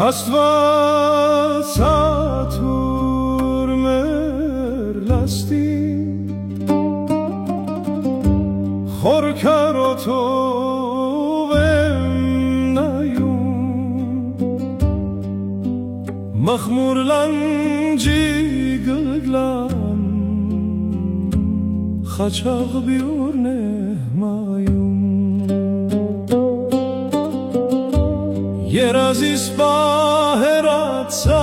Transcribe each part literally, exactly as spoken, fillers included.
Astված Satur մեր լաստի խոր քարոթով եմ նայում մխմուր լանջի գլգլան խաչաղ բյուրն է մայում երազիս պահերացա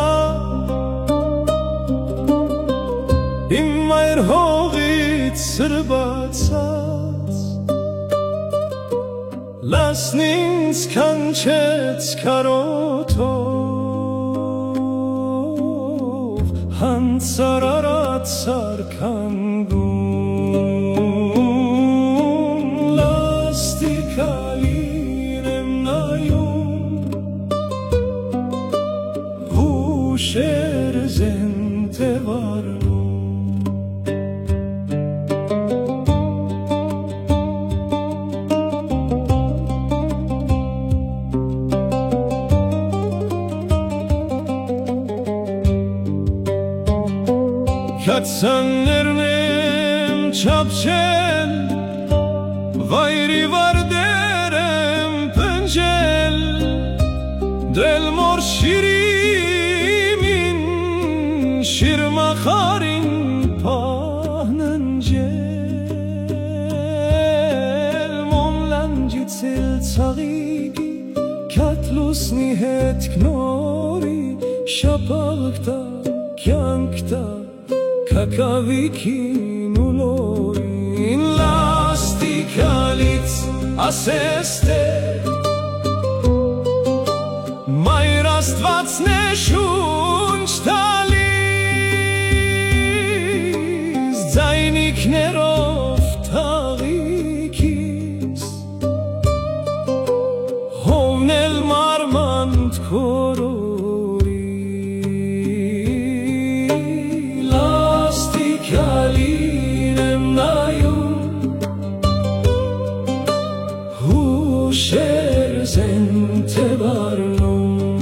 իմ մայր հողից սրբացած լասն ինձ կանչեց քարոթով հանցար արած սարքանգում լաստիկալին եմ նայում Հուշեր զենտ է վարում Քացաններն եմ չափչել վայրի վարդեր եմ պնջել դել մոր շիրիմին շիրմախարին պահննջել մոմ լանջից էլ ցաղիգի կատլուսնի հետ կնորի շապաղկտա կյանքտա Կակավիկին ու լորին լաստիկալից ասես թե մայր աստվածն է շունչ տալիս ձայնիկներով թաղիքիս հովն էլ մարմանդ քորո Քալին եմ նայում հուշեր զենտ է վարնում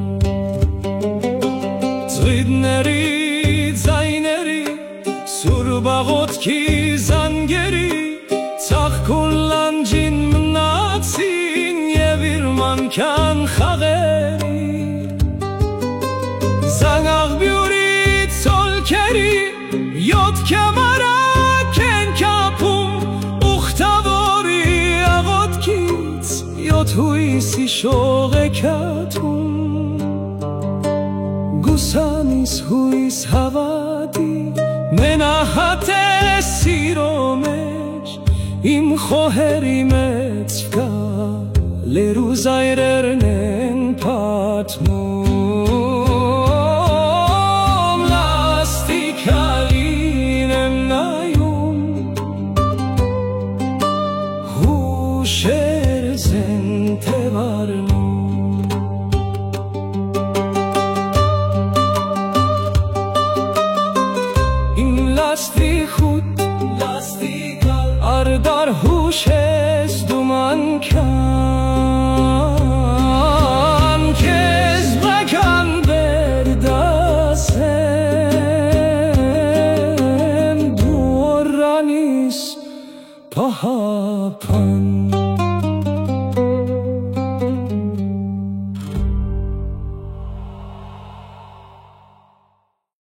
ծղիդների ձայների սուրբ աղոթքի զանգերի ծաղկուն լանջին մնացին և իր մանքյան խաղերի զանգաղբյուրի ծոլքերի Յոթ կամարակ են կապում ուխտավորի աղոտքից Յոթ հույսի շող է կատում Գուսանիս հույս հավատի մենահատ է սիրո մեջ Իմ խոհերի մեծ վկա լերու զայրերն են պատմում Հուշեր զենտ է վարնում Իմ լաստիխուտ արդար հուշես դու մանքան Կեզ բական վերդասեմ դու որանիս պահապան